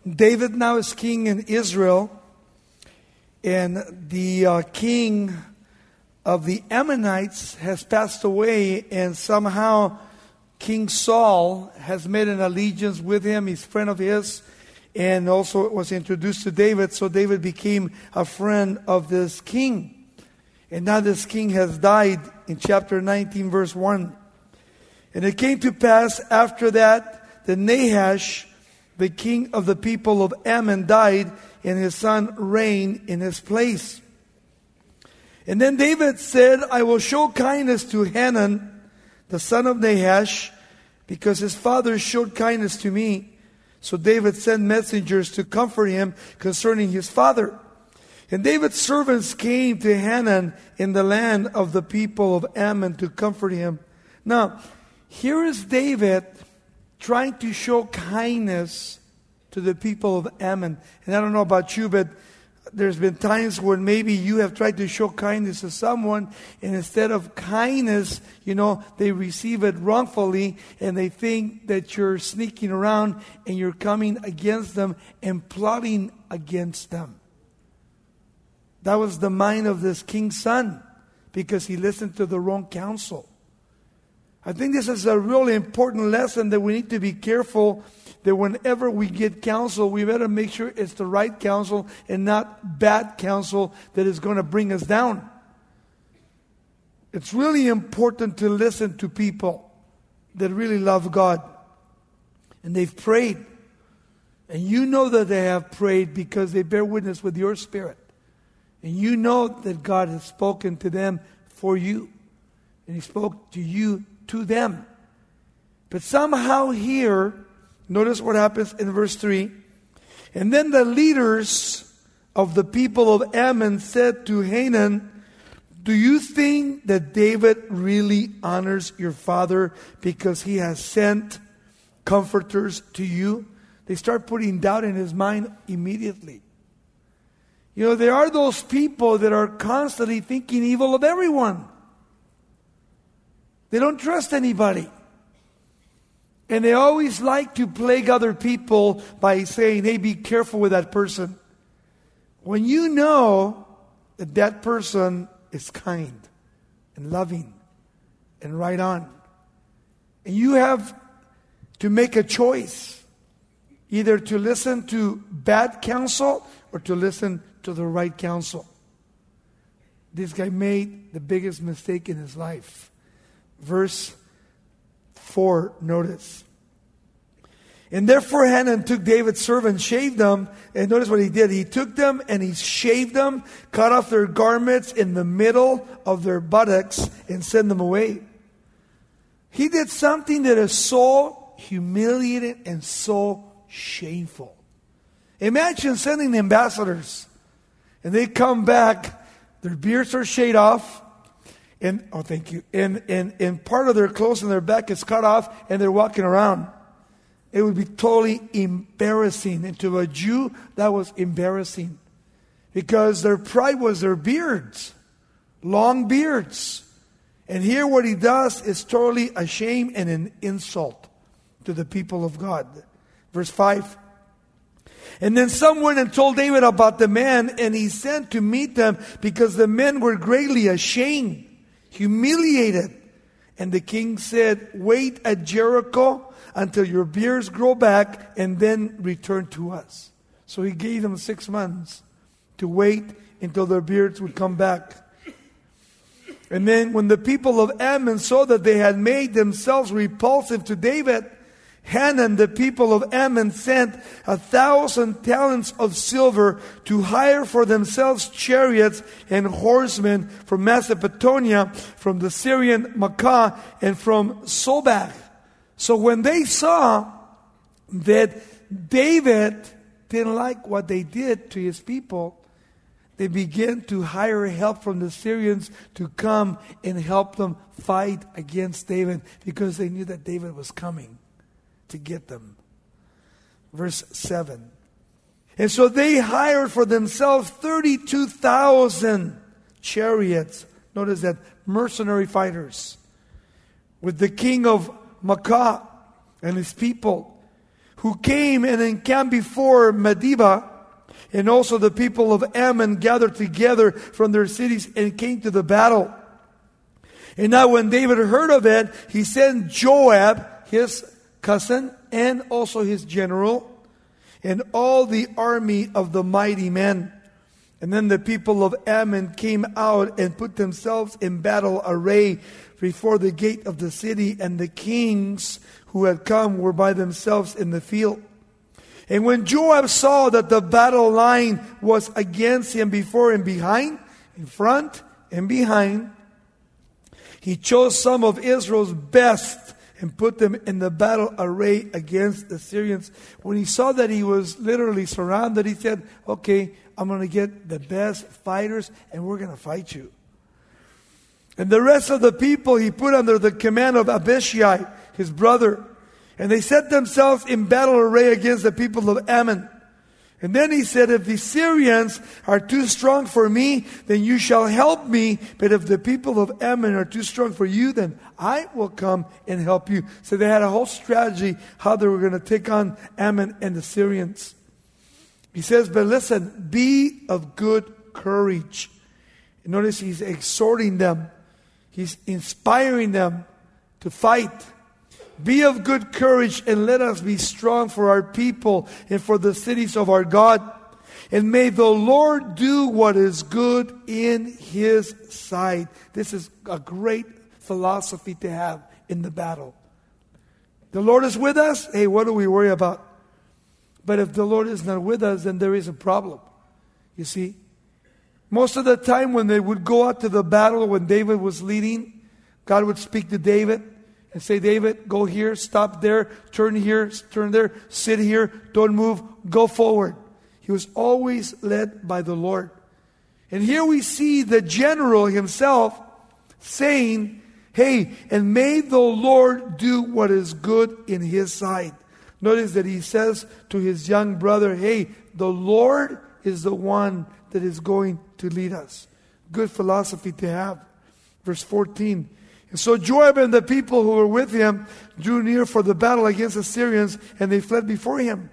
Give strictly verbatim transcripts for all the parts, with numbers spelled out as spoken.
David now is king in Israel, and the uh, king of the Ammonites has passed away, and somehow King Saul has made an allegiance with him. He's a friend of his, and also was introduced to David, so David became a friend of this king. And now this king has died in chapter nineteen, verse one. And it came to pass after that, that Nahash, the king of the people of Ammon, died, and his son reigned in his place. And then David said, I will show kindness to Hanun, the son of Nahash, because his father showed kindness to me. So David sent messengers to comfort him concerning his father. And David's servants came to Hanun in the land of the people of Ammon to comfort him. Now, here is David trying to show kindness to the people of Ammon. And I don't know about you, but there's been times when maybe you have tried to show kindness to someone, and instead of kindness, you know, they receive it wrongfully, and they think that you're sneaking around and you're coming against them and plotting against them. That was the mind of this king's son, because he listened to the wrong counsel. I think this is a really important lesson, that we need to be careful that whenever we get counsel, we better make sure it's the right counsel and not bad counsel that is going to bring us down. It's really important to listen to people that really love God. And they've prayed. And you know that they have prayed because they bear witness with your spirit. And you know that God has spoken to them for you. And He spoke to you to them. But somehow here, notice what happens in verse three. And then the leaders of the people of Ammon said to Hanun, do you think that David really honors your father because he has sent comforters to you? They start putting doubt in his mind immediately. You know, there are those people that are constantly thinking evil of everyone. They don't trust anybody. And they always like to plague other people by saying, hey, be careful with that person. When you know that that person is kind and loving and right on, and you have to make a choice, either to listen to bad counsel or to listen to the right counsel. This guy made the biggest mistake in his life. Verse four, notice. And therefore Hanun took David's servants, shaved them, and notice what he did. He took them and he shaved them, cut off their garments in the middle of their buttocks, and sent them away. He did something that is so humiliating and so shameful. Imagine sending ambassadors, and they come back, their beards are shaved off, and oh, thank you, and, and, and part of their clothes and their back is cut off, and they're walking around. It would be totally embarrassing. And to a Jew, that was embarrassing. Because their pride was their beards. Long beards. And here what he does is totally a shame and an insult to the people of God. Verse five. And then some went and told David about the man, and he sent to meet them because the men were greatly ashamed, humiliated. And the king said, wait at Jericho until your beards grow back, and then return to us. So he gave them six months to wait until their beards would come back. And then when the people of Ammon saw that they had made themselves repulsive to David, Hanun, the people of Ammon, sent a thousand talents of silver to hire for themselves chariots and horsemen from Mesopotamia, from the Syrian Makkah, and from Sobach. So when they saw that David didn't like what they did to his people, they began to hire help from the Syrians to come and help them fight against David, because they knew that David was coming to get them. Verse seven. And so they hired for themselves thirty-two thousand chariots. Notice that, mercenary fighters. With the king of Makkah and his people, who came and encamped before Medeba, and also the people of Ammon gathered together from their cities and came to the battle. And now when David heard of it, he sent Joab, his cousin, and also his general, and all the army of the mighty men. And then the people of Ammon came out and put themselves in battle array before the gate of the city, and the kings who had come were by themselves in the field. And when Joab saw that the battle line was against him before and behind, in front and behind, he chose some of Israel's best and put them in the battle array against the Syrians. When he saw that he was literally surrounded, he said, okay, I'm going to get the best fighters and we're going to fight you. And the rest of the people he put under the command of Abishai, his brother. And they set themselves in battle array against the people of Ammon. And then he said, if the Syrians are too strong for me, then you shall help me. But if the people of Ammon are too strong for you, then I will come and help you. So they had a whole strategy how they were going to take on Ammon and the Syrians. He says, but listen, be of good courage. And notice he's exhorting them. He's inspiring them to fight. Be of good courage and let us be strong for our people and for the cities of our God. And may the Lord do what is good in His sight. This is a great philosophy to have in the battle. The Lord is with us. Hey, what do we worry about? But if the Lord is not with us, then there is a problem. You see? Most of the time when they would go out to the battle, when David was leading, God would speak to David and say, David, go here, stop there, turn here, turn there, sit here, don't move, go forward. He was always led by the Lord. And here we see the general himself saying, hey, and may the Lord do what is good in His sight. Notice that he says to his young brother, hey, the Lord is the one that is going to lead us. Good philosophy to have. Verse fourteen. And so Joab and the people who were with him drew near for the battle against the Syrians, and they fled before him.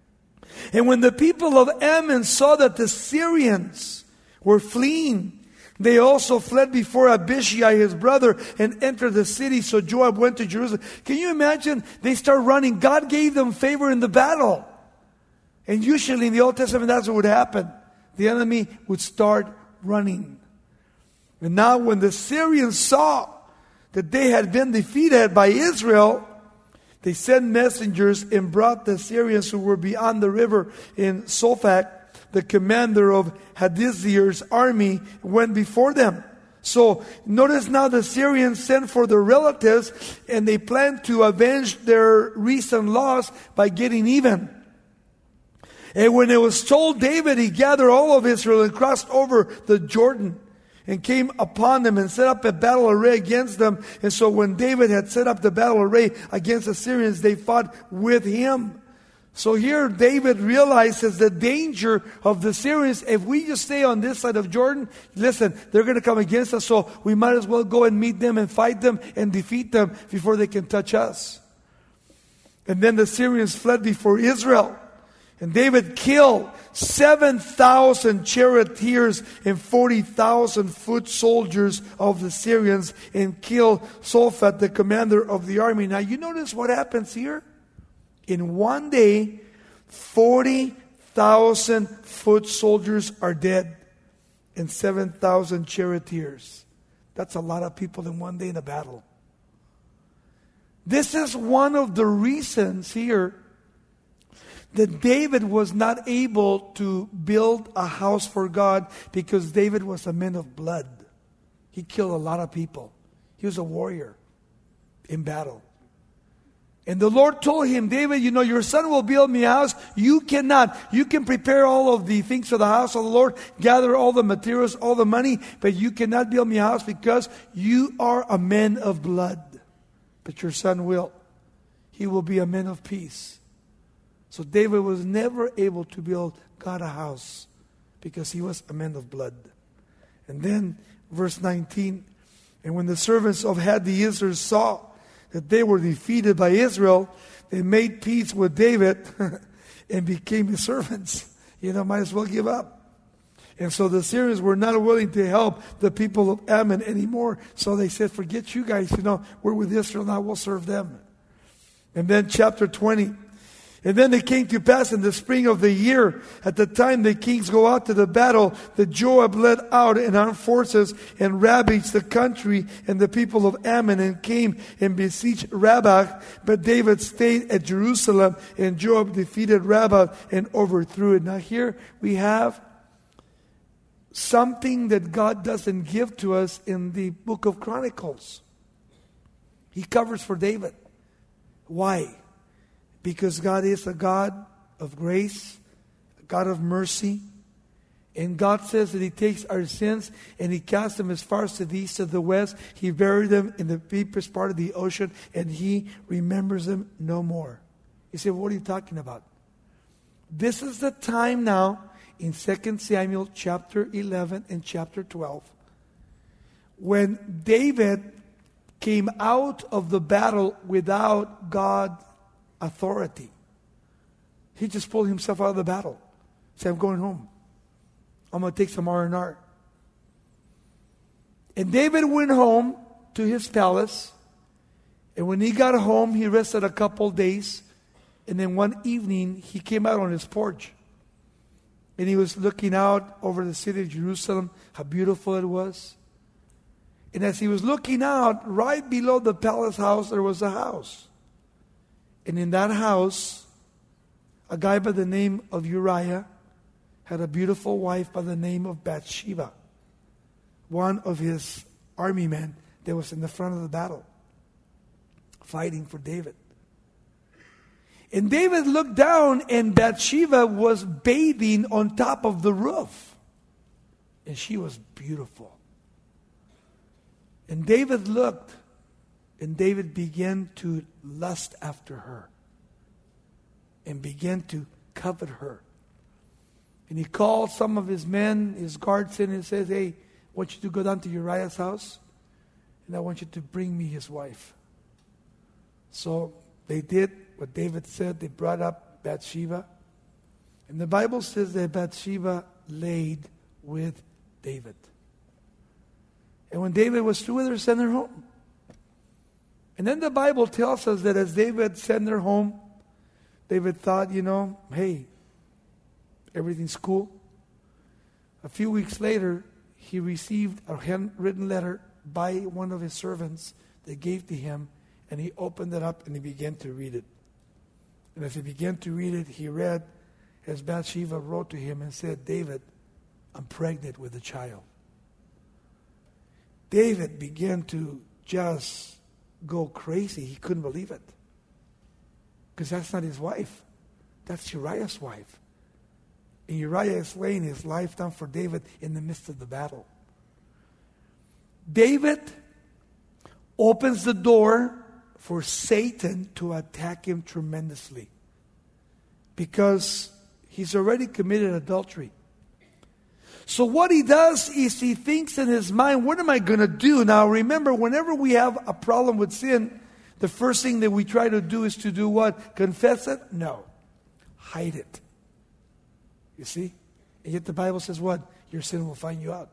And when the people of Ammon saw that the Syrians were fleeing, they also fled before Abishai, his brother, and entered the city. So Joab went to Jerusalem. Can you imagine? They start running. God gave them favor in the battle. And usually in the Old Testament, that's what would happen. The enemy would start running. And now when the Syrians saw that they had been defeated by Israel, they sent messengers and brought the Syrians who were beyond the river in Sophak. The commander of Hadizier's army went before them. So notice now the Syrians sent for their relatives, and they planned to avenge their recent loss by getting even. And when it was told David, he gathered all of Israel and crossed over the Jordan and came upon them and set up a battle array against them. And so when David had set up the battle array against the Syrians, they fought with him. So here David realizes the danger of the Syrians. If we just stay on this side of Jordan, listen, they're going to come against us, so we might as well go and meet them and fight them and defeat them before they can touch us. And then the Syrians fled before Israel. And David killed seven thousand charioteers and forty thousand foot soldiers of the Syrians, and killed Shaphat, the commander of the army. Now you notice what happens here? In one day, forty thousand foot soldiers are dead and seven thousand charioteers. That's a lot of people in one day in a battle. This is one of the reasons here that David was not able to build a house for God, because David was a man of blood. He killed a lot of people. He was a warrior in battle. And the Lord told him, David, you know, your son will build me a house. You cannot. You can prepare all of the things for the house of the Lord, gather all the materials, all the money, but you cannot build me a house because you are a man of blood. But your son will. He will be a man of peace. So David was never able to build God a house because he was a man of blood. And then verse nineteen, and when the servants of Hadiezer saw that they were defeated by Israel, they made peace with David and became his servants. You know, might as well give up. And so the Syrians were not willing to help the people of Ammon anymore. So they said, forget you guys, you know, we're with Israel now, we'll serve them. And then chapter twenty. And then it came to pass in the spring of the year, at the time the kings go out to the battle, that Joab led out an armed forces and ravaged the country and the people of Ammon and came and besieged Rabbah. But David stayed at Jerusalem, and Joab defeated Rabbah and overthrew it. Now here we have something that God doesn't give to us in the book of Chronicles. He covers for David. Why? Because God is a God of grace, a God of mercy. And God says that He takes our sins and He casts them as far as to the east of the west. He buried them in the deepest part of the ocean, and He remembers them no more. You say, what are you talking about? This is the time now in Second Samuel chapter eleven and chapter twelve, when David came out of the battle without God's authority. He just pulled himself out of the battle. Said, I'm going home. I'm going to take some R and R. And David went home to his palace. And when he got home, he rested a couple days. And then one evening, he came out on his porch. And he was looking out over the city of Jerusalem, how beautiful it was. And as he was looking out, right below the palace house, there was a house. And in that house, a guy by the name of Uriah had a beautiful wife by the name of Bathsheba, one of his army men that was in the front of the battle, fighting for David. And David looked down, and Bathsheba was bathing on top of the roof. And she was beautiful. And David looked, and David began to lust after her and began to covet her. And he called some of his men, his guards in, and says, hey, I want you to go down to Uriah's house, and I want you to bring me his wife. So they did what David said. They brought up Bathsheba. And the Bible says that Bathsheba laid with David. And when David was through with her, sent her home. And then the Bible tells us that as David sent her home, David thought, you know, hey, everything's cool. A few weeks later, he received a handwritten letter by one of his servants that gave to him, and he opened it up and he began to read it. And as he began to read it, he read as Bathsheba wrote to him and said, David, I'm pregnant with a child. David began to just go crazy. He couldn't believe it. Because that's not his wife. That's Uriah's wife. And Uriah is laying his life down for David in the midst of the battle. David opens the door for Satan to attack him tremendously. Because he's already committed adultery. So what he does is he thinks in his mind, what am I going to do? Now remember, whenever we have a problem with sin, the first thing that we try to do is to do what? Confess it? No. Hide it. You see? And yet the Bible says what? Your sin will find you out.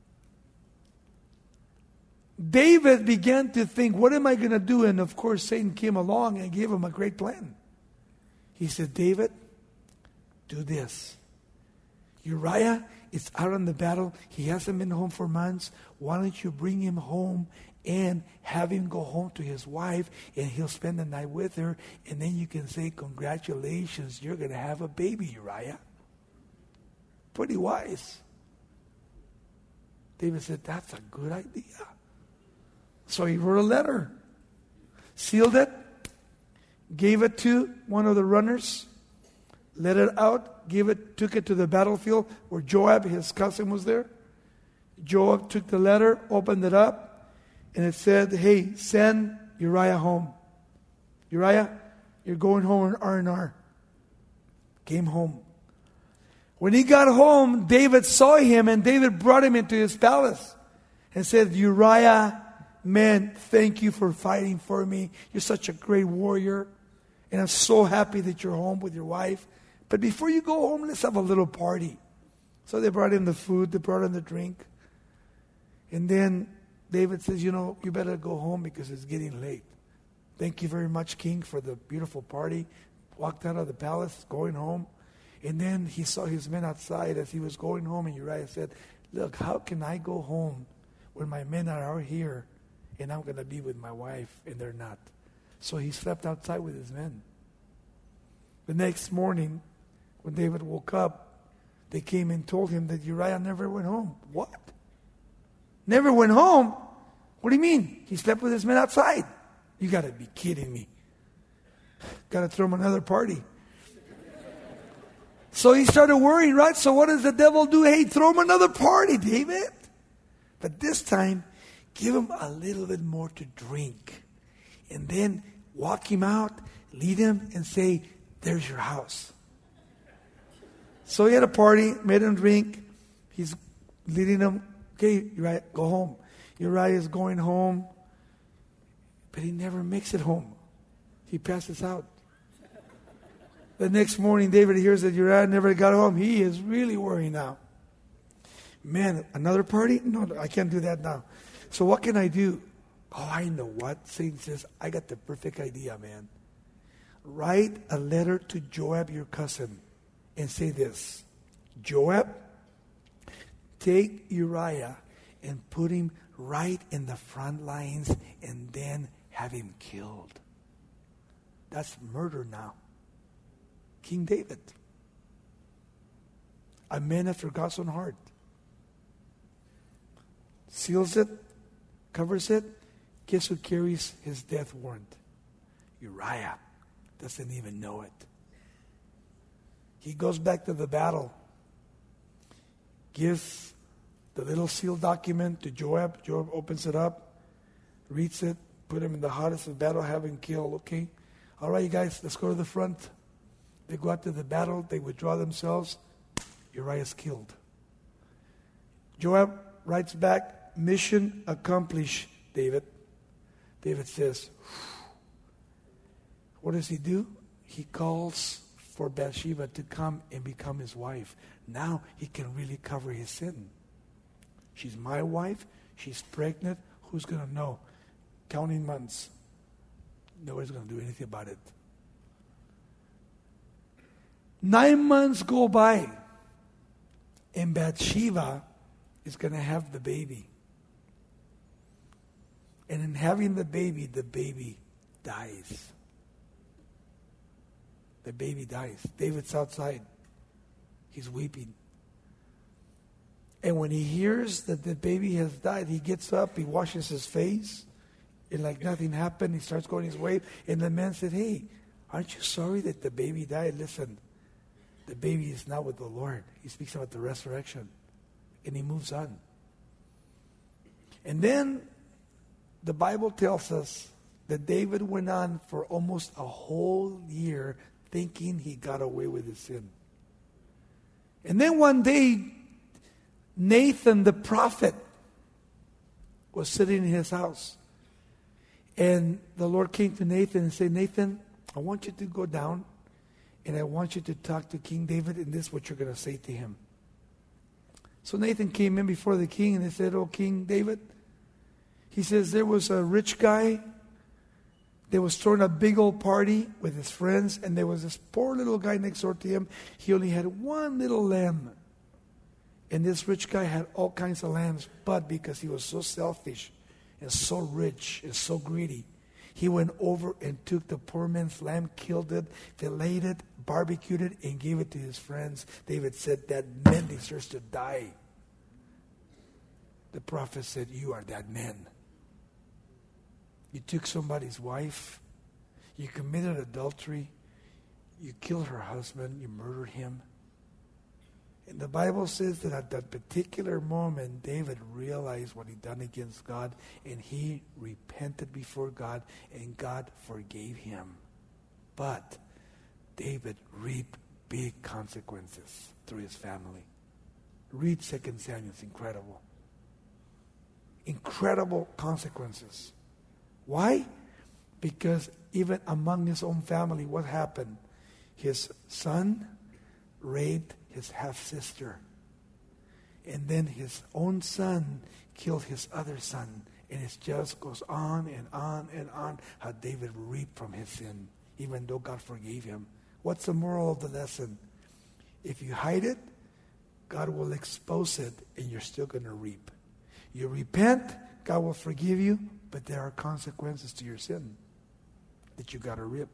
David began to think, what am I going to do? And of course, Satan came along and gave him a great plan. He said, David, do this. Uriah is out on the battle. He hasn't been home for months. Why don't you bring him home and have him go home to his wife, and he'll spend the night with her, and then you can say, congratulations, you're going to have a baby, Uriah. Pretty wise. David said, that's a good idea. So he wrote a letter, sealed it, gave it to one of the runners, let it out, gave it, took it to the battlefield where Joab, his cousin, was there. Joab took the letter, opened it up, and it said, hey, send Uriah home. Uriah, you're going home in R and R. Came home. When he got home, David saw him, and David brought him into his palace and said, Uriah, man, thank you for fighting for me. You're such a great warrior. And I'm so happy that you're home with your wife. But before you go home, let's have a little party. So they brought in the food, they brought in the drink. And then David says, you know, you better go home because it's getting late. Thank you very much, King, for the beautiful party. Walked out of the palace, going home. And then he saw his men outside as he was going home. And Uriah said, look, how can I go home when my men are out here and I'm going to be with my wife and they're not? So he slept outside with his men. The next morning, when David woke up, they came and told him that Uriah never went home. What? Never went home? What do you mean? He slept with his men outside. You got to be kidding me. Got to throw him another party. So he started worrying, right? So what does the devil do? Hey, throw him another party, David. But this time, give him a little bit more to drink. And then walk him out, lead him, and say, there's your house. So he had a party, made him drink. He's leading him. Okay, Uriah, go home. Uriah is going home. But he never makes it home. He passes out. The next morning, David hears that Uriah never got home. He is really worried now. Man, another party? No, I can't do that now. So what can I do? Oh, I know what. Satan says, I got the perfect idea, man. Write a letter to Joab, your cousin, and say this. Joab, take Uriah and put him right in the front lines and then have him killed. That's murder now. King David. A man after God's own heart. Seals it, covers it. Guess who carries his death warrant? Uriah. Doesn't even know it. He goes back to the battle. Gives the little sealed document to Joab. Joab opens it up, reads it, put him in the hottest of battle, have him killed. Okay, all right, you guys, let's go to the front. They go out to the battle. They withdraw themselves. Uriah's killed. Joab writes back, mission accomplished, David. David says, what does he do? He calls for Bathsheba to come and become his wife. Now he can really cover his sin. She's my wife. She's pregnant. Who's going to know? Counting months. Nobody's going to do anything about it. Nine months go by. And Bathsheba is going to have the baby. And in having the baby, the baby dies. The baby dies. David's outside. He's weeping. And when he hears that the baby has died, he gets up, he washes his face, and like nothing happened, he starts going his way. And the man said, hey, aren't you sorry that the baby died? Listen, the baby is not with the Lord. He speaks about the resurrection. And he moves on. And then the Bible tells us that David went on for almost a whole year thinking he got away with his sin. And then one day, Nathan the prophet was sitting in his house. And the Lord came to Nathan and said, Nathan, I want you to go down and I want you to talk to King David, and this is what you're going to say to him. So Nathan came in before the king and he said, oh, King David, he says, there was a rich guy that was throwing a big old party with his friends, and there was this poor little guy next door to him. He only had one little lamb. And this rich guy had all kinds of lambs, but because he was so selfish and so rich and so greedy, he went over and took the poor man's lamb, killed it, filleted it, barbecued it, and gave it to his friends. David said, that man deserves to die. The prophet said, you are that man. You took somebody's wife. You committed adultery. You killed her husband. You murdered him. And the Bible says that at that particular moment, David realized what he'd done against God, and he repented before God, and God forgave him. But David reaped big consequences through his family. Read Second Samuel. It's incredible. Incredible consequences. Why? Because even among his own family, what happened? His son raped his half-sister. And then his own son killed his other son. And it just goes on and on and on how David reaped from his sin, even though God forgave him. What's the moral of the lesson? If you hide it, God will expose it, and you're still going to reap. You repent, God will forgive you, but there are consequences to your sin that you got to reap.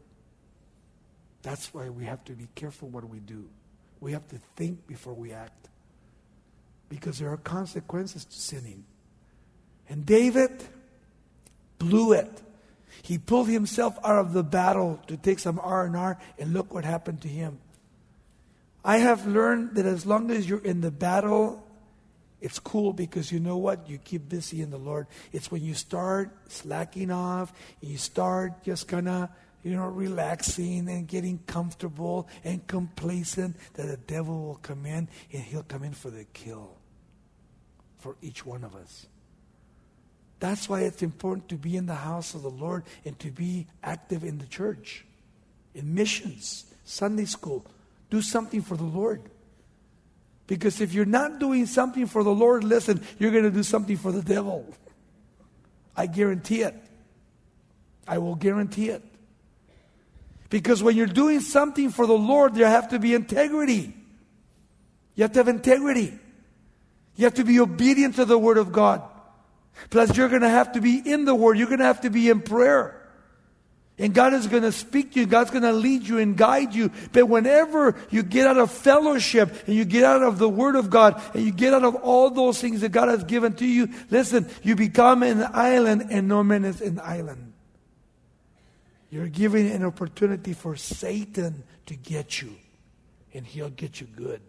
That's why we have to be careful what we do. We have to think before we act, because there are consequences to sinning. And David blew it. He pulled himself out of the battle to take some R and R, and look what happened to him. I have learned that as long as you're in the battle, it's cool, because you know what? You keep busy in the Lord. It's when you start slacking off, and you start just kind of, you know, relaxing and getting comfortable and complacent, that the devil will come in, and he'll come in for the kill for each one of us. That's why it's important to be in the house of the Lord and to be active in the church, in missions, Sunday school. Do something for the Lord. Because if you're not doing something for the Lord, listen, you're going to do something for the devil. I guarantee it. I will guarantee it. Because when you're doing something for the Lord, there have to be integrity. You have to have integrity. You have to be obedient to the Word of God. Plus, you're going to have to be in the Word. You're going to have to be in prayer. And God is going to speak to you. God's going to lead you and guide you. But whenever you get out of fellowship and you get out of the Word of God and you get out of all those things that God has given to you, listen, you become an island and no man is an island. You're giving an opportunity for Satan to get you. And he'll get you good.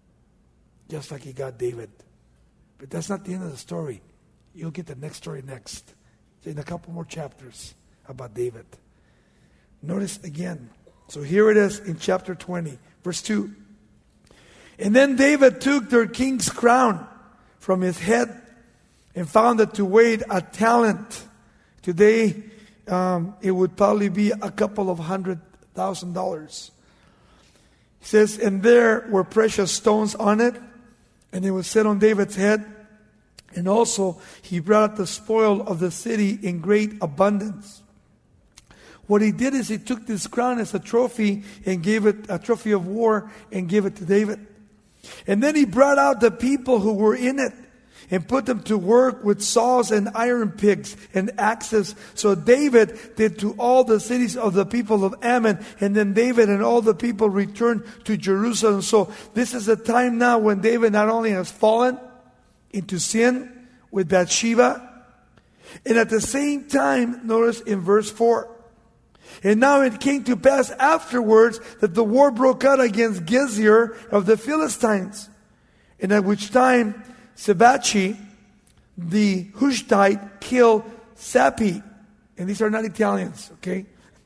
Just like he got David. But that's not the end of the story. You'll get the next story next. In a couple more chapters about David. Notice again. So here it is in chapter twenty, verse two. And then David took their king's crown from his head and found it to weigh a talent. Today, um, it would probably be a couple of hundred thousand dollars. He says, and there were precious stones on it, and it was set on David's head. And also, he brought the spoil of the city in great abundance. What he did is he took this crown as a trophy and gave it a trophy of war and gave it to David. And then he brought out the people who were in it and put them to work with saws and iron picks and axes. So David did to all the cities of the people of Ammon. And then David and all the people returned to Jerusalem. So this is a time now when David not only has fallen into sin with Bathsheba, and at the same time, notice in verse four, and now it came to pass afterwards that the war broke out against Gezer of the Philistines, and at which time Sebachi, the Hushtite, killed Sappi, and these are not Italians, okay?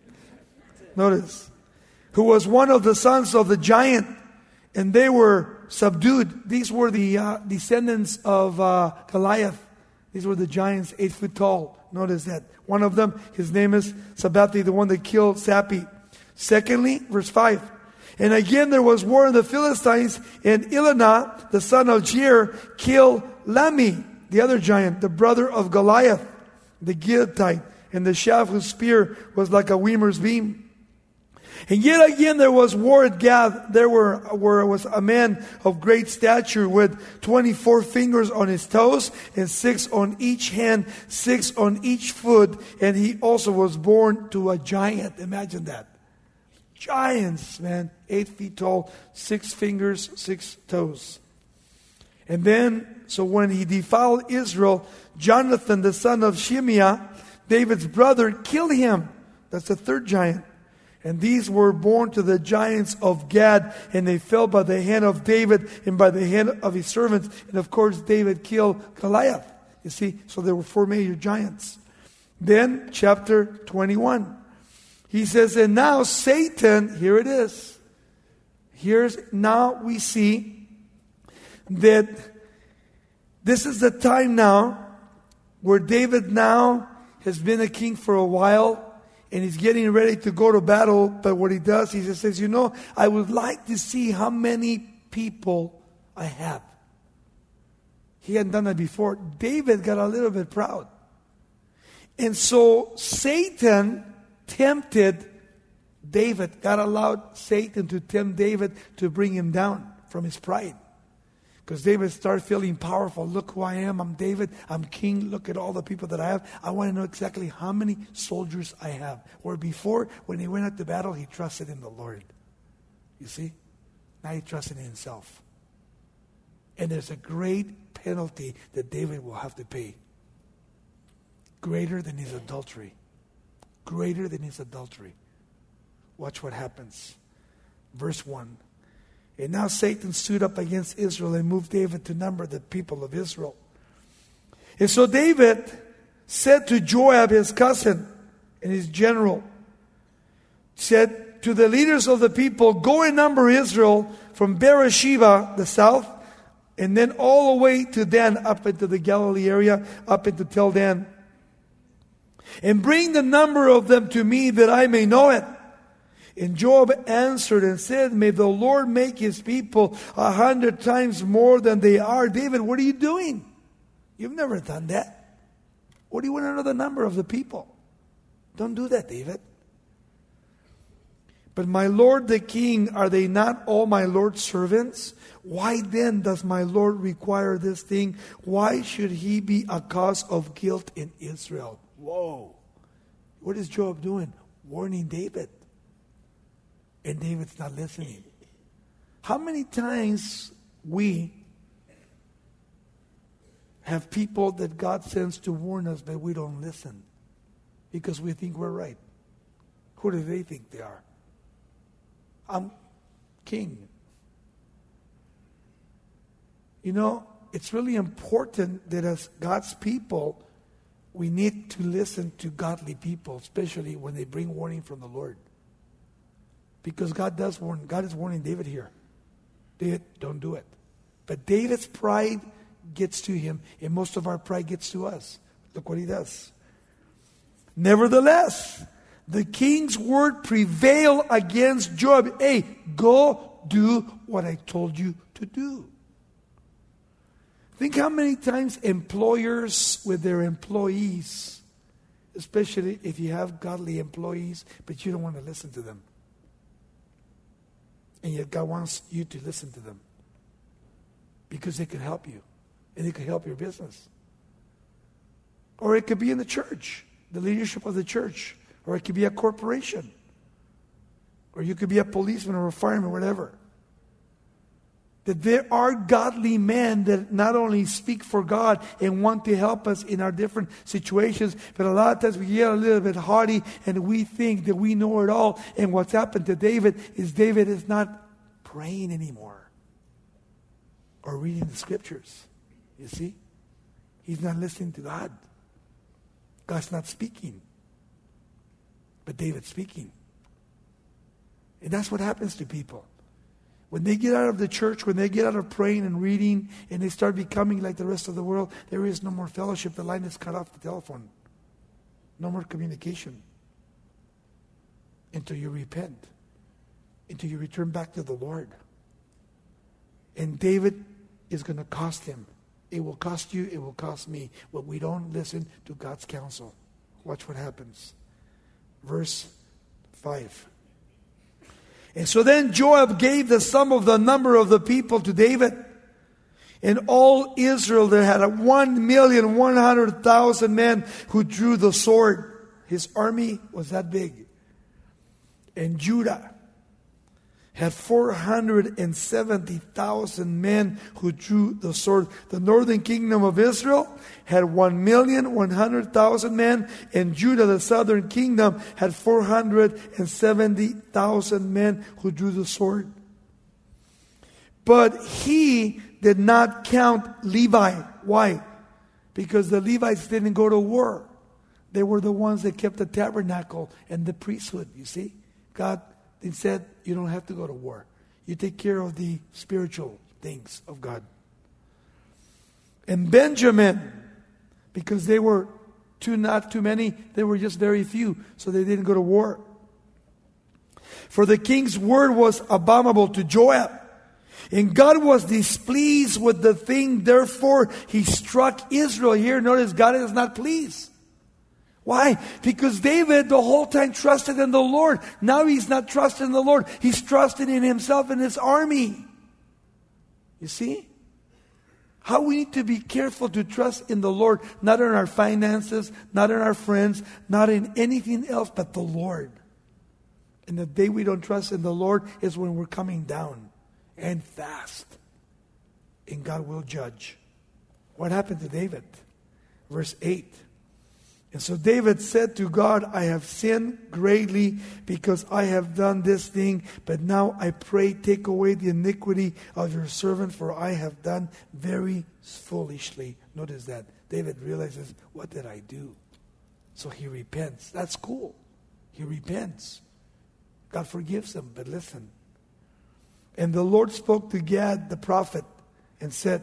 Notice, who was one of the sons of the giant, and they were subdued. These were the uh, descendants of uh, Goliath. These were the giants, eight foot tall. Notice that. One of them, his name is Sabathi, the one that killed Sappi. Secondly, verse five. And again there was war in the Philistines, and Elkanah, the son of Jair, killed Lami, the other giant, the brother of Goliath, the Gittite, and the shaft whose spear was like a weaver's beam. And yet again there was war at Gath. There were, where was a man of great stature with twenty-four fingers on his toes and six on each hand, six on each foot. And he also was born to a giant. Imagine that. Giants, man. Eight feet tall, six fingers, six toes. And then, so when he defiled Israel, Jonathan, the son of Shimeah, David's brother, killed him. That's the third giant. And these were born to the giants of Gad, and they fell by the hand of David and by the hand of his servants. And of course, David killed Goliath. You see, so there were four major giants. Then, chapter twenty-one. He says, and now Satan, here it is. Here's, now we see that this is the time now where David now has been a king for a while. and he's getting ready to go to battle. But what he does, he just says, you know, I would like to see how many people I have. He hadn't done that before. David got a little bit proud. And so Satan tempted David. God allowed Satan to tempt David to bring him down from his pride. Because David started feeling powerful. Look who I am. I'm David. I'm king. Look at all the people that I have. I want to know exactly how many soldiers I have. Where before, when he went out to battle, he trusted in the Lord. You see? Now he trusted in himself. And there's a great penalty that David will have to pay. Greater than his adultery. Greater than his adultery. Watch what happens. Verse one. And now Satan stood up against Israel and moved David to number the people of Israel. And so David said to Joab, his cousin, and his general, said to the leaders of the people, go and number Israel from Beersheba, the south, and then all the way to Dan, up into the Galilee area, up into Tel Dan. And bring the number of them to me that I may know it. And Joab answered and said, may the Lord make his people a hundred times more than they are. David, what are you doing? You've never done that. What do you want to know the number of the people? Don't do that, David. But my Lord the king, are they not all my Lord's servants? Why then does my Lord require this thing? Why should he be a cause of guilt in Israel? Whoa. What is Joab doing? Warning David. And David's not listening. How many times we have people that God sends to warn us, but we don't listen because we think we're right? Who do they think they are? I'm king. You know, it's really important that as God's people, we need to listen to godly people, especially when they bring warning from the Lord. Because God does warn. God is warning David here. David, don't do it. But David's pride gets to him, and most of our pride gets to us. Look what he does. Nevertheless, the king's word prevailed against Joab. Hey, go do what I told you to do. Think how many times employers with their employees, especially if you have godly employees, but you don't want to listen to them. And yet God wants you to listen to them. Because they could help you. And they could help your business. Or it could be in the church. The leadership of the church. Or it could be a corporation. Or you could be a policeman or a fireman or whatever. That there are godly men that not only speak for God and want to help us in our different situations, but a lot of times we get a little bit haughty and we think that we know it all. And what's happened to David is David is not praying anymore or reading the scriptures. You see? He's not listening to God. God's not speaking. But David's speaking. And that's what happens to people. When they get out of the church, when they get out of praying and reading, and they start becoming like the rest of the world, there is no more fellowship. The line is cut off the telephone. No more communication. Until you repent. Until you return back to the Lord. And David is going to cost him. It will cost you, it will cost me. When we don't listen to God's counsel. Watch what happens. Verse five. And so then Joab gave the sum of the number of the people to David. In all Israel there had a one million one hundred thousand men who drew the sword. His army was that big. And Judah had four hundred seventy thousand men who drew the sword. The northern kingdom of Israel had one million one hundred thousand men, and Judah, the southern kingdom, had four hundred seventy thousand men who drew the sword. But he did not count Levi. Why? Because the Levites didn't go to war. They were the ones that kept the tabernacle and the priesthood, you see. God said, you don't have to go to war. You take care of the spiritual things of God. And Benjamin, because they were too not too many, they were just very few, so they didn't go to war. For the king's word was abominable to Joab, and God was displeased with the thing, therefore he struck Israel. Here, notice God is not pleased. Why? Because David the whole time trusted in the Lord. Now he's not trusting in the Lord. He's trusting in himself and his army. You see? How we need to be careful to trust in the Lord, not in our finances, not in our friends, not in anything else but the Lord. And the day we don't trust in the Lord is when we're coming down and fast. And God will judge. What happened to David? Verse eight. And so David said to God, I have sinned greatly because I have done this thing. But now I pray, take away the iniquity of your servant, for I have done very foolishly. Notice that. David realizes, what did I do? So he repents. That's cool. He repents. God forgives him. But listen. And the Lord spoke to Gad the prophet and said,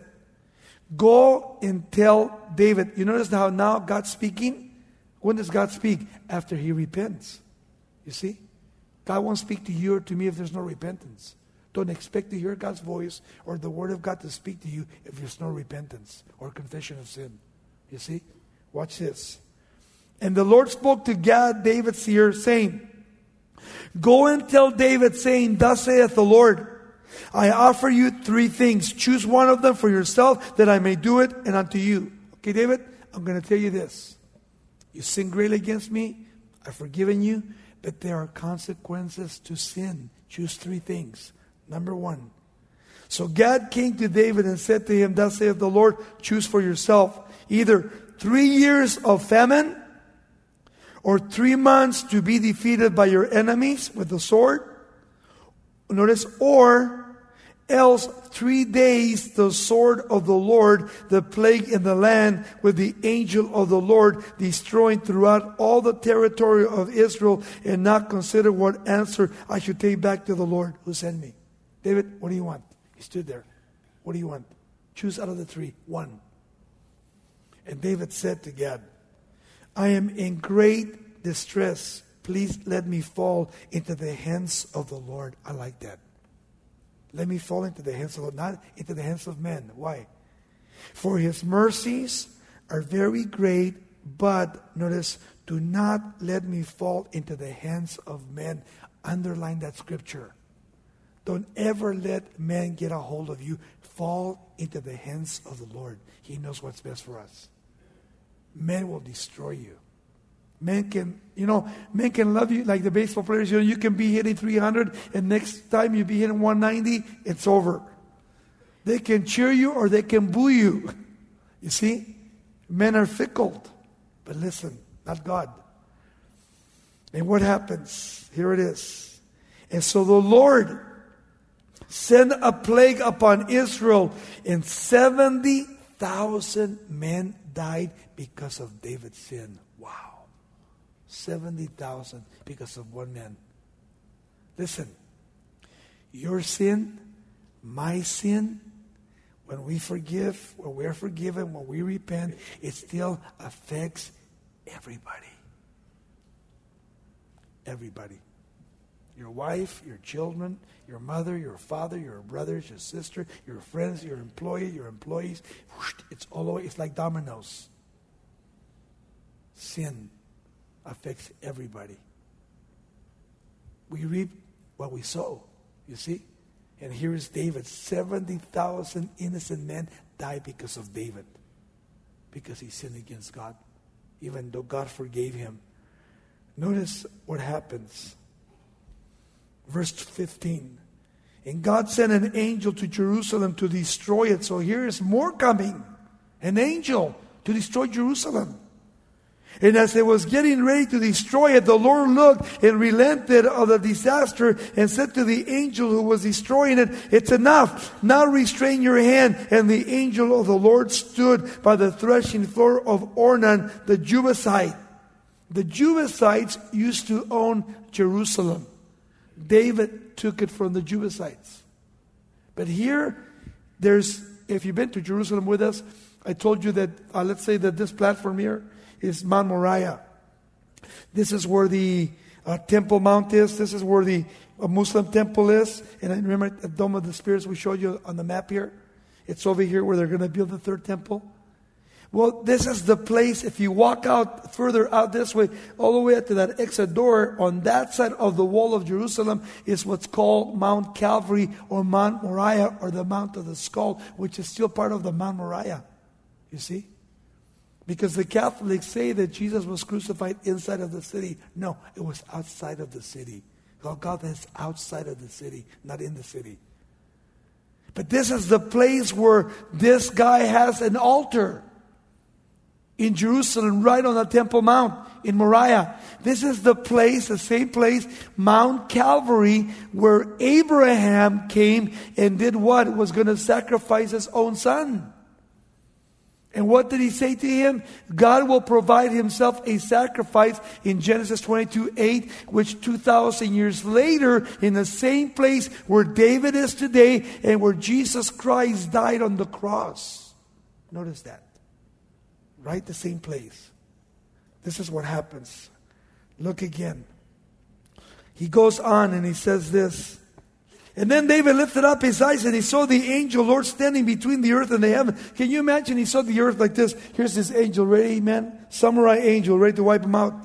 go and tell David. You notice how now God's speaking? When does God speak? After he repents. You see? God won't speak to you or to me if there's no repentance. Don't expect to hear God's voice or the word of God to speak to you if there's no repentance or confession of sin. You see? Watch this. And the Lord spoke to Gad, David's seer, saying, go and tell David, saying, thus saith the Lord, I offer you three things. Choose one of them for yourself, that I may do it, and unto you. Okay, David, I'm going to tell you this. You sin greatly against me. I've forgiven you. But there are consequences to sin. Choose three things. Number one. So Gad came to David and said to him, thus saith the Lord, choose for yourself either three years of famine or three months to be defeated by your enemies with the sword. Notice, or else three days the sword of the Lord, the plague in the land, with the angel of the Lord destroying throughout all the territory of Israel, and not consider what answer I should take back to the Lord who sent me. David, what do you want? He stood there. What do you want? Choose out of the three. One. And David said to Gad, I am in great distress. Please let me fall into the hands of the Lord. I like that. Let me fall into the hands of the Lord, not into the hands of men. Why? For his mercies are very great, but, notice, do not let me fall into the hands of men. Underline that scripture. Don't ever let men get a hold of you. Fall into the hands of the Lord. He knows what's best for us. Men will destroy you. Men can, you know, men can love you like the baseball players. You know, you can be hitting three hundred, and next time you be hitting one ninety, it's over. They can cheer you or they can boo you. You see? Men are fickle. But listen, not God. And what happens? Here it is. And so the Lord sent a plague upon Israel, and seventy thousand men died because of David's sin. Wow. seventy thousand because of one man. Listen, your sin, my sin, when we forgive, when we're forgiven, when we repent, it still affects everybody. Everybody. Your wife, your children, your mother, your father, your brothers, your sister, your friends, your employee, your employees. It's all over. It's like dominoes. Sin affects everybody. We reap what we sow, you see? And here is David. seventy thousand innocent men died because of David. Because he sinned against God. Even though God forgave him. Notice what happens. Verse fifteen. And God sent an angel to Jerusalem to destroy it. So here is more coming. An angel to destroy Jerusalem. And as it was getting ready to destroy it, the Lord looked and relented of the disaster and said to the angel who was destroying it, it's enough. Now restrain your hand. And the angel of the Lord stood by the threshing floor of Ornan, the Jebusite. The Jebusites used to own Jerusalem. David took it from the Jebusites. But here, there's, if you've been to Jerusalem with us, I told you that, uh, let's say that this platform here is Mount Moriah. This is where the uh, Temple Mount is. This is where the uh, Muslim temple is. And I remember the Dome of the Spirits we showed you on the map here. It's over here where they're going to build the third temple. Well, this is the place, if you walk out further out this way, all the way up to that exit door, on that side of the wall of Jerusalem is what's called Mount Calvary or Mount Moriah or the Mount of the Skull, which is still part of the Mount Moriah. You see? Because the Catholics say that Jesus was crucified inside of the city. No, it was outside of the city. God is outside of the city, not in the city. But this is the place where this guy has an altar. In Jerusalem, right on the Temple Mount in Moriah. This is the place, the same place, Mount Calvary, where Abraham came and did what? Was going to sacrifice his own son. And what did he say to him? God will provide himself a sacrifice in Genesis twenty-two eight, which two thousand years later, in the same place where David is today and where Jesus Christ died on the cross. Notice that. Right? The same place. This is what happens. Look again. He goes on and he says this. And then David lifted up his eyes and he saw the angel Lord standing between the earth and the heaven. Can you imagine? He saw the earth like this. Here's this angel ready, man. Samurai angel ready to wipe him out.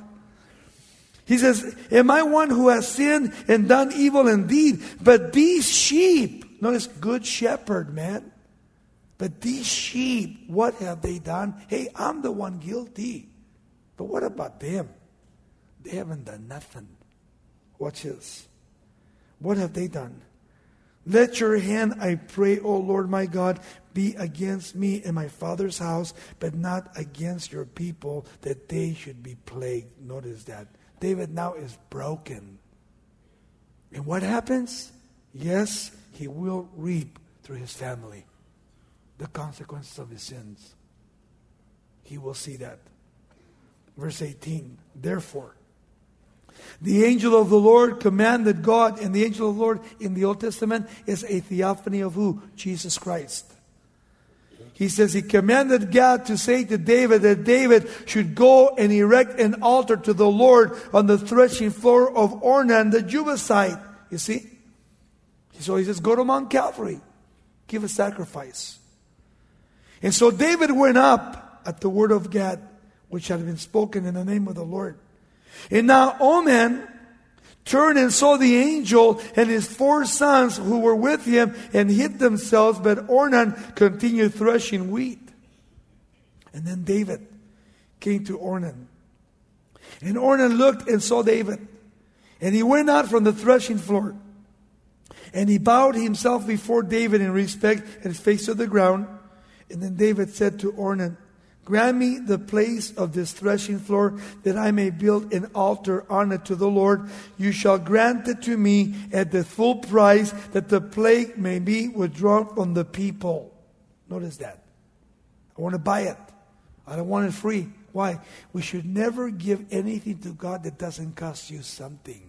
He says, am I one who has sinned and done evil indeed? But these sheep, notice good shepherd, man. But these sheep, what have they done? Hey, I'm the one guilty. But what about them? They haven't done nothing. Watch this. What have they done? Let your hand, I pray, O Lord my God, be against me and my father's house, but not against your people, that they should be plagued. Notice that. David now is broken. And what happens? Yes, he will reap through his family the consequences of his sins. He will see that. Verse eighteen, therefore, the angel of the Lord commanded God, and the angel of the Lord in the Old Testament is a theophany of who? Jesus Christ. He says he commanded God to say to David that David should go and erect an altar to the Lord on the threshing floor of Ornan the Jebusite. You see? So he says, go to Mount Calvary. Give a sacrifice. And so David went up at the word of God, which had been spoken in the name of the Lord. And now Onan turned and saw the angel and his four sons who were with him and hid themselves, but Ornan continued threshing wheat. And then David came to Ornan. And Ornan looked and saw David. And he went out from the threshing floor. And he bowed himself before David in respect and his face to the ground. And then David said to Ornan, grant me the place of this threshing floor, that I may build an altar on it to the Lord. You shall grant it to me at the full price, that the plague may be withdrawn from the people. Notice that. I want to buy it. I don't want it free. Why? We should never give anything to God that doesn't cost you something.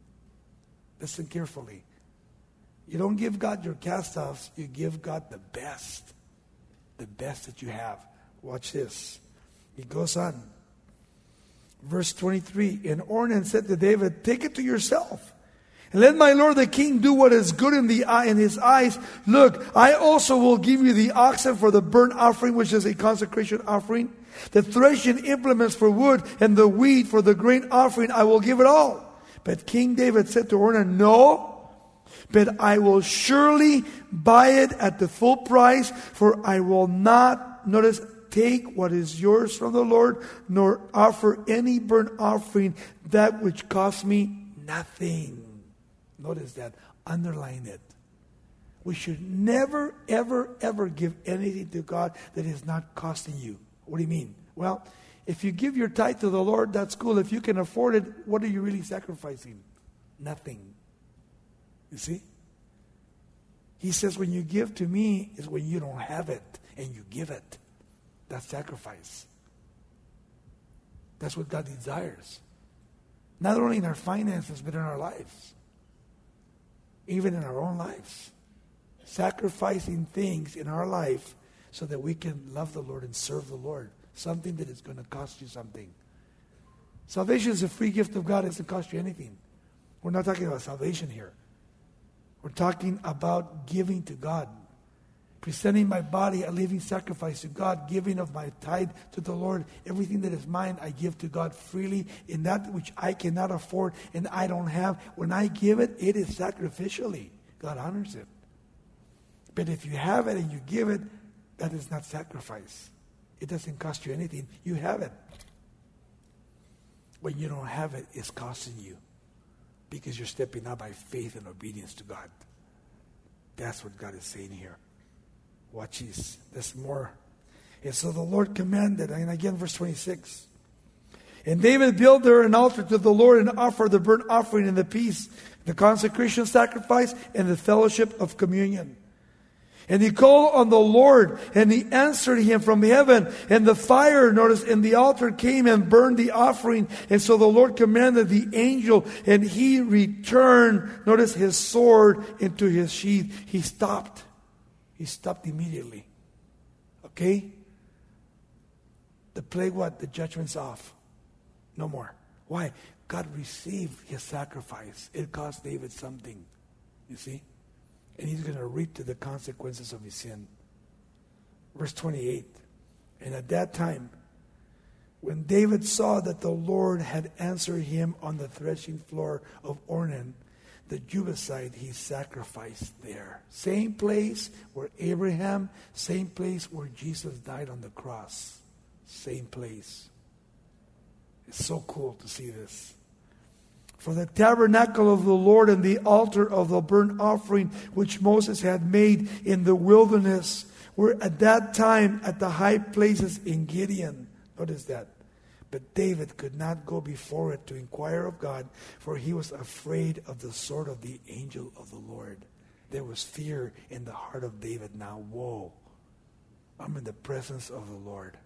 Listen carefully. You don't give God your cast-offs. You give God the best. The best that you have. Watch this. He goes on. Verse twenty-three. And Ornan said to David, take it to yourself. And let my lord the king do what is good in the eye in his eyes. Look, I also will give you the oxen for the burnt offering, which is a consecration offering. The threshing implements for wood and the wheat for the grain offering. I will give it all. But King David said to Ornan, no, but I will surely buy it at the full price, for I will not, notice, take what is yours from the Lord, nor offer any burnt offering, that which cost me nothing. Notice that. Underline it. We should never, ever, ever give anything to God that is not costing you. What do you mean? Well, if you give your tithe to the Lord, that's cool. If you can afford it, what are you really sacrificing? Nothing. You see? He says when you give to me is when you don't have it and you give it. That's sacrifice. That's what God desires. Not only in our finances, but in our lives. Even in our own lives. Sacrificing things in our life so that we can love the Lord and serve the Lord. something that is going to cost you something. Salvation is a free gift of God. It doesn't cost you anything. We're not talking about salvation here. We're talking about giving to God. Presenting my body a living sacrifice to God, giving of my tithe to the Lord. Everything that is mine, I give to God freely. In that which I cannot afford and I don't have, when I give it, it is sacrificially. God honors it. But if you have it and you give it, that is not sacrifice. It doesn't cost you anything. You have it. When you don't have it, it's costing you. Because you're stepping out by faith and obedience to God. That's what God is saying here. Watch this. There's more. And so the Lord commanded, and again verse twenty-six. And David built there an altar to the Lord and offered the burnt offering and the peace, the consecration sacrifice, and the fellowship of communion. And he called on the Lord, and he answered him from heaven. And the fire, notice, in the altar came and burned the offering. And so the Lord commanded the angel, and he returned, notice, his sword into his sheath. He stopped. He stopped immediately. Okay? The plague, what? The judgment's off. No more. Why? God received his sacrifice. It cost David something. You see? And he's going to reap to the consequences of his sin. Verse twenty-eight. And at that time, when David saw that the Lord had answered him on the threshing floor of Ornan, the Jebusite, he sacrificed there. Same place where Abraham, same place where Jesus died on the cross. Same place. It's so cool to see this. For the tabernacle of the Lord and the altar of the burnt offering which Moses had made in the wilderness were at that time at the high places in Gibeon. Notice that. But David could not go before it to inquire of God, for he was afraid of the sword of the angel of the Lord. There was fear in the heart of David now. Whoa, I'm in the presence of the Lord.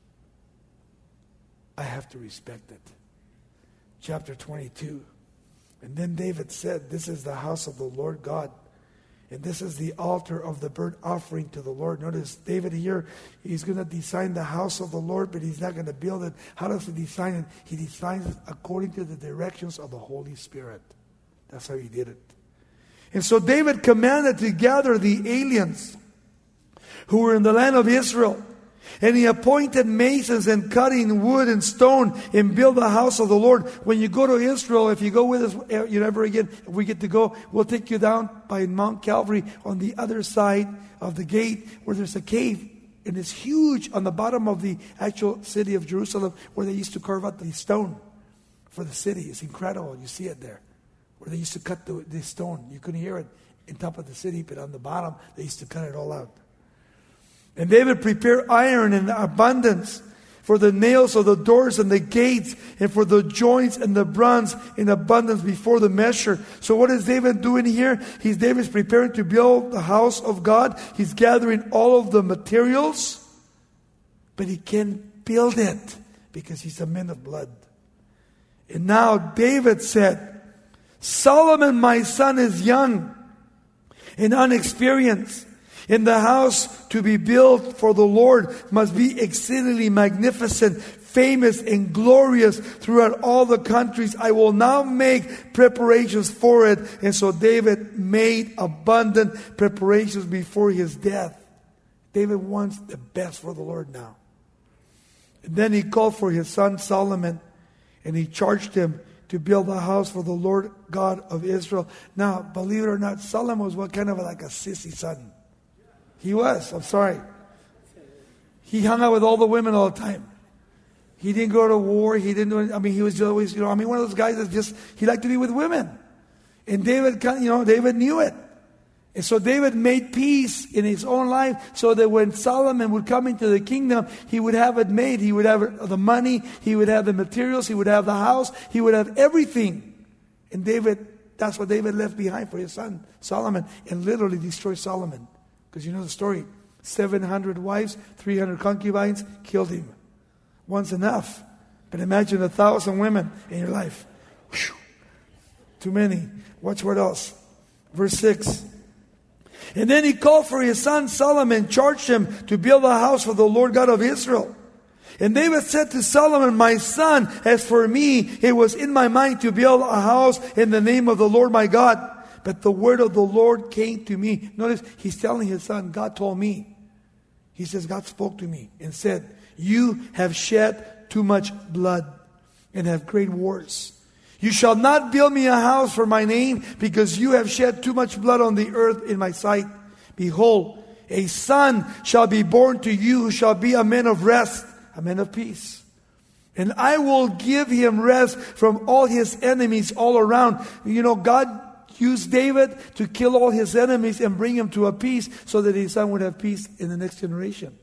I have to respect it. Chapter twenty-two. And then David said, this is the house of the Lord God, and this is the altar of the burnt offering to the Lord. Notice David here, he's going to design the house of the Lord, but he's not going to build it. How does he design it? He designs it according to the directions of the Holy Spirit. That's how he did it. And so David commanded to gather the aliens who were in the land of Israel. And he appointed masons and cutting wood and stone and build the house of the Lord. When you go to Israel, if you go with us, you know, ever again, if we get to go, we'll take you down by Mount Calvary on the other side of the gate where there's a cave. And it's huge on the bottom of the actual city of Jerusalem where they used to carve out the stone for the city. It's incredible. You see it there. Where they used to cut the, the stone. You couldn't hear it in top of the city, but on the bottom, they used to cut it all out. And David prepared iron in abundance for the nails of the doors and the gates, and for the joints and the bronze in abundance before the measure. So what is David doing here? He's David's preparing to build the house of God. He's gathering all of the materials, but he can't build it because he's a man of blood. And now David said, Solomon, my son, is young and unexperienced. And the house to be built for the Lord must be exceedingly magnificent, famous, and glorious throughout all the countries. I will now make preparations for it. And so David made abundant preparations before his death. David wants the best for the Lord now. And then he called for his son Solomon, and he charged him to build a house for the Lord God of Israel. Now, believe it or not, Solomon was what kind of like a sissy son. He was, I'm sorry. He hung out with all the women all the time. He didn't go to war. He didn't do it. I mean, he was always, you know, I mean, one of those guys that just, he liked to be with women. And David, you know, David knew it. And so David made peace in his own life so that when Solomon would come into the kingdom, he would have it made. He would have the money. He would have the materials. He would have the house. He would have everything. And David, that's what David left behind for his son, Solomon, and literally destroyed Solomon. Because you know the story. seven hundred wives, three hundred concubines, killed him. One's enough. But imagine a thousand women in your life. Whew. Too many. Watch what else. Verse six. And then he called for his son Solomon, charged him to build a house for the Lord God of Israel. And David said to Solomon, my son, as for me, it was in my mind to build a house in the name of the Lord my God. But the word of the Lord came to me. Notice, he's telling his son, God told me. He says, God spoke to me and said, you have shed too much blood and have great wars. You shall not build me a house for my name, because you have shed too much blood on the earth in my sight. Behold, a son shall be born to you who shall be a man of rest, a man of peace. And I will give him rest from all his enemies all around. You know, God used David to kill all his enemies and bring him to a peace so that his son would have peace in the next generation.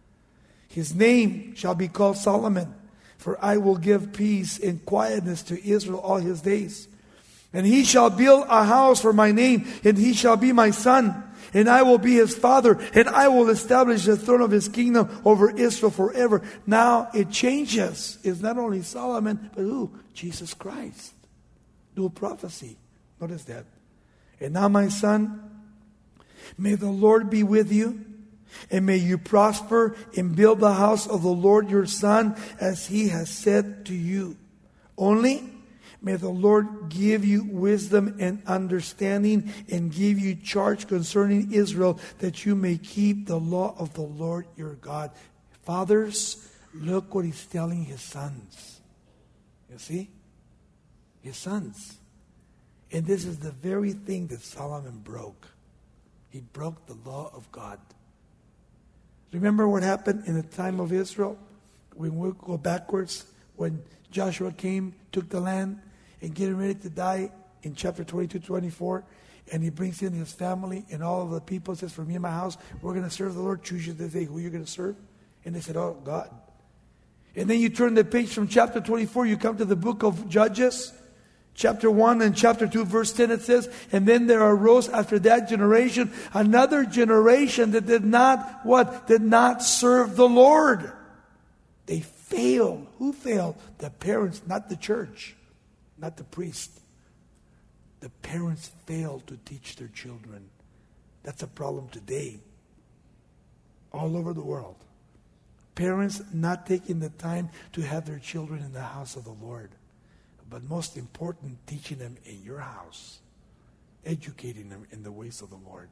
His name shall be called Solomon, for I will give peace and quietness to Israel all his days. And he shall build a house for my name, and he shall be my son. And I will be his father, and I will establish the throne of his kingdom over Israel forever. Now it changes. It's not only Solomon, but who? Jesus Christ. Dual prophecy. Notice that. And now, my son, may the Lord be with you, and may you prosper and build the house of the Lord your son, as he has said to you. Only may the Lord give you wisdom and understanding, and give you charge concerning Israel, that you may keep the law of the Lord your God. Fathers, look what he's telling his sons. You see? His sons. And this is the very thing that Solomon broke. He broke the law of God. Remember what happened in the time of Israel? When we go backwards, when Joshua came, took the land, and getting ready to die in chapter twenty-two, twenty-four, and he brings in his family and all of the people, says, for me and my house, we're going to serve the Lord. Choose you this day who you're going to serve. And they said, oh, God. And then you turn the page from chapter twenty-four, you come to the book of Judges, chapter one and chapter two, verse ten, it says, and then there arose after that generation another generation that did not, what? Did not serve the Lord. They failed. Who failed? The parents, not the church. Not the priest. The parents fail to teach their children. That's a problem today. All over the world. Parents not taking the time to have their children in the house of the Lord. But most important, teaching them in your house. Educating them in the ways of the Lord.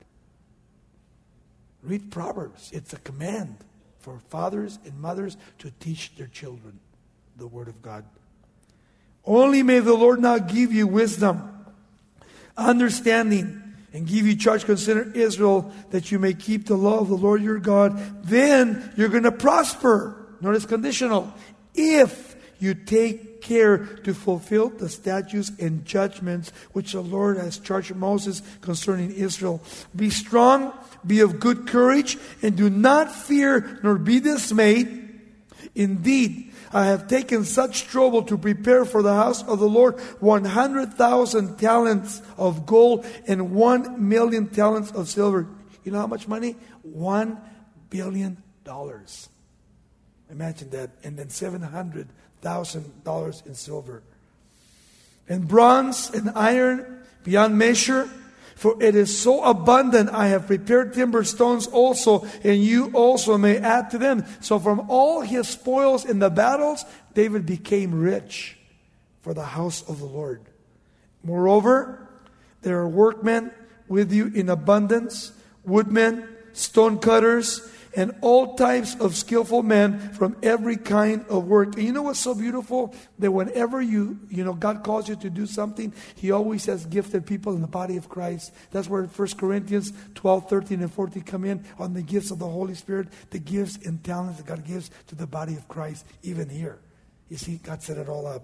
Read Proverbs. It's a command for fathers and mothers to teach their children the Word of God. Only may the Lord now give you wisdom, understanding, and give you charge concerning Israel, that you may keep the law of the Lord your God. Then you're going to prosper. Notice conditional. If you take care to fulfill the statutes and judgments which the Lord has charged Moses concerning Israel. Be strong, be of good courage, and do not fear nor be dismayed. Indeed, I have taken such trouble to prepare for the house of the Lord one hundred thousand talents of gold and one million talents of silver. You know how much money? One billion dollars. Imagine that. And then seven hundred thousand dollars in silver. And bronze and iron beyond measure. For it is so abundant, I have prepared timber stones also, and you also may add to them. So from all his spoils in the battles, David became rich for the house of the Lord. Moreover, there are workmen with you in abundance, woodmen, stone cutters, and all types of skillful men from every kind of work. And you know what's so beautiful? That whenever you, you know, God calls you to do something, He always has gifted people in the body of Christ. That's where First Corinthians twelve, thirteen, and fourteen come in on the gifts of the Holy Spirit, the gifts and talents that God gives to the body of Christ, even here. You see, God set it all up.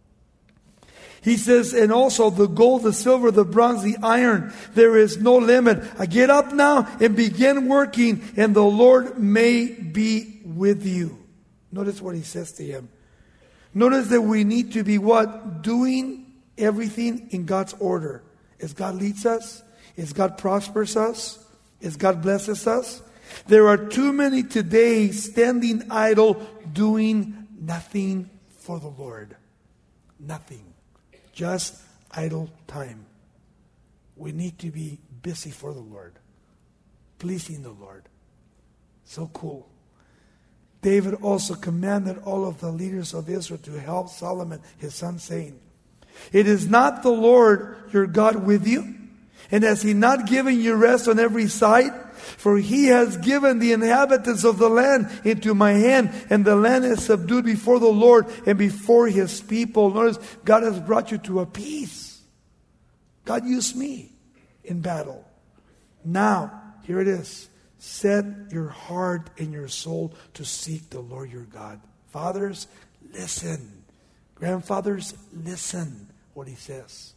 He says, and also the gold, the silver, the bronze, the iron, there is no limit. I get up now and begin working, and the Lord may be with you. Notice what he says to him. Notice that we need to be what? Doing everything in God's order. As God leads us, as God prospers us, as God blesses us. There are too many today standing idle, doing nothing for the Lord. Nothing. Just idle time. We need to be busy for the Lord. Pleasing the Lord. So cool. David also commanded all of the leaders of Israel to help Solomon, his son, saying, "It is not the Lord your God with you? And has he not given you rest on every side? For he has given the inhabitants of the land into my hand, and the land is subdued before the Lord and before his people." Notice, God has brought you to a peace. God used me in battle. Now, here it is. Set your heart and your soul to seek the Lord your God. Fathers, listen. Grandfathers, listen what he says.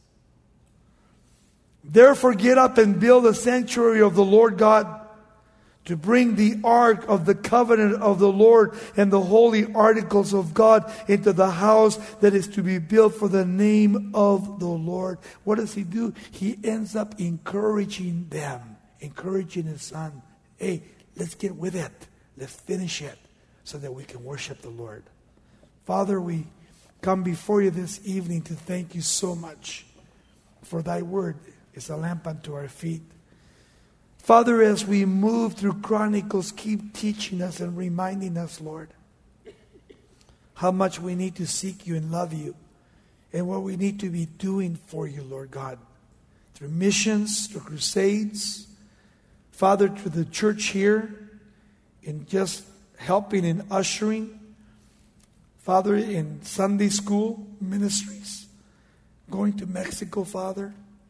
"Therefore get up and build a sanctuary of the Lord God, to bring the ark of the covenant of the Lord and the holy articles of God into the house that is to be built for the name of the Lord." What does he do? He ends up encouraging them, encouraging his son. Hey, let's get with it. Let's finish it so that we can worship the Lord. Father, we come before you this evening to thank you so much for thy word is a lamp unto our feet. Father, as we move through Chronicles, keep teaching us and reminding us, Lord, how much we need to seek you and love you, and what we need to be doing for you, Lord God, through missions, through crusades, Father, through the church here, in just helping and ushering, Father, in Sunday school ministries, going to Mexico, Father,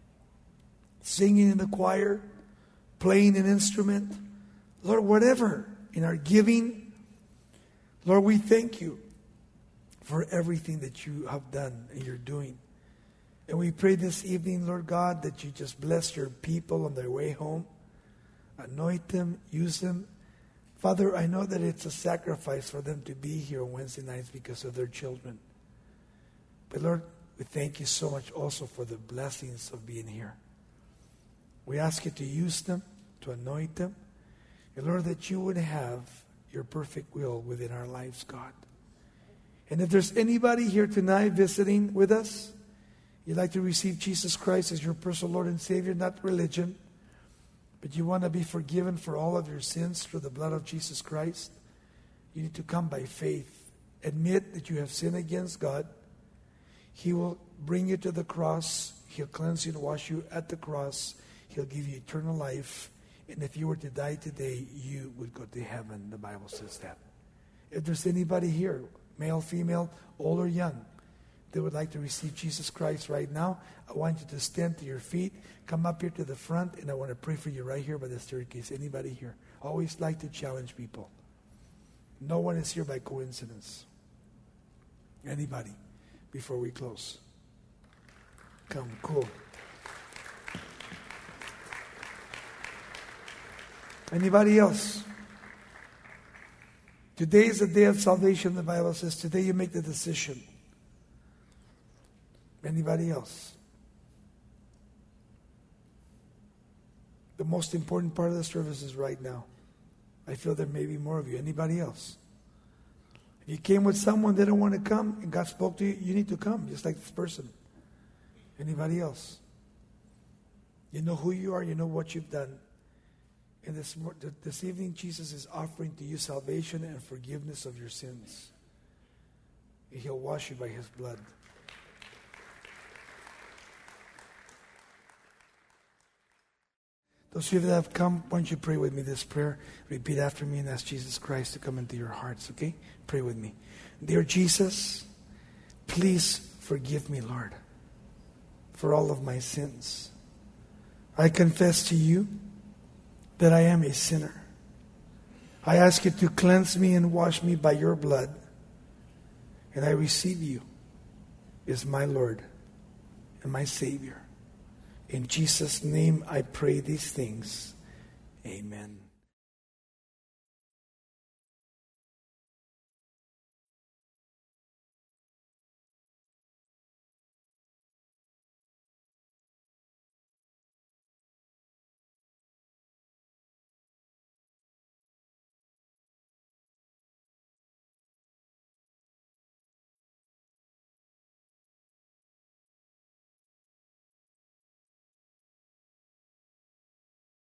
singing in the choir, playing an instrument, Lord, whatever, in our giving, Lord, we thank you for everything that you have done and you're doing. And we pray this evening, Lord God, that you just bless your people on their way home. Anoint them, use them. Father, I know that it's a sacrifice for them to be here on Wednesday nights because of their children. But Lord, we thank you so much also for the blessings of being here. We ask you to use them, to anoint them. And Lord, that you would have your perfect will within our lives, God. And if there's anybody here tonight visiting with us, you'd like to receive Jesus Christ as your personal Lord and Savior, not religion, but you want to be forgiven for all of your sins through the blood of Jesus Christ, you need to come by faith. Admit that you have sinned against God. He will bring you to the cross. He'll cleanse you and wash you at the cross. He'll give you eternal life. And if you were to die today, you would go to heaven. The Bible says that. If there's anybody here, male, female, old or young, that would like to receive Jesus Christ right now, I want you to stand to your feet, come up here to the front, and I want to pray for you right here by the staircase. Anybody here? I always like to challenge people. No one is here by coincidence. Anybody? Before we close. Come, cool. Anybody else? Today is the day of salvation, the Bible says. Today you make the decision. Anybody else? The most important part of the service is right now. I feel there may be more of you. Anybody else? If you came with someone, they don't want to come, and God spoke to you, you need to come, just like this person. Anybody else? You know who you are, you know what you've done. And this, this evening, Jesus is offering to you salvation and forgiveness of your sins. He'll wash you by his blood. Those of you that have come, why don't you pray with me this prayer? Repeat after me and ask Jesus Christ to come into your hearts, okay? Pray with me. Dear Jesus, please forgive me, Lord, for all of my sins. I confess to you that I am a sinner. I ask you to cleanse me and wash me by your blood. And I receive you as my Lord and my Savior. In Jesus' name I pray these things. Amen.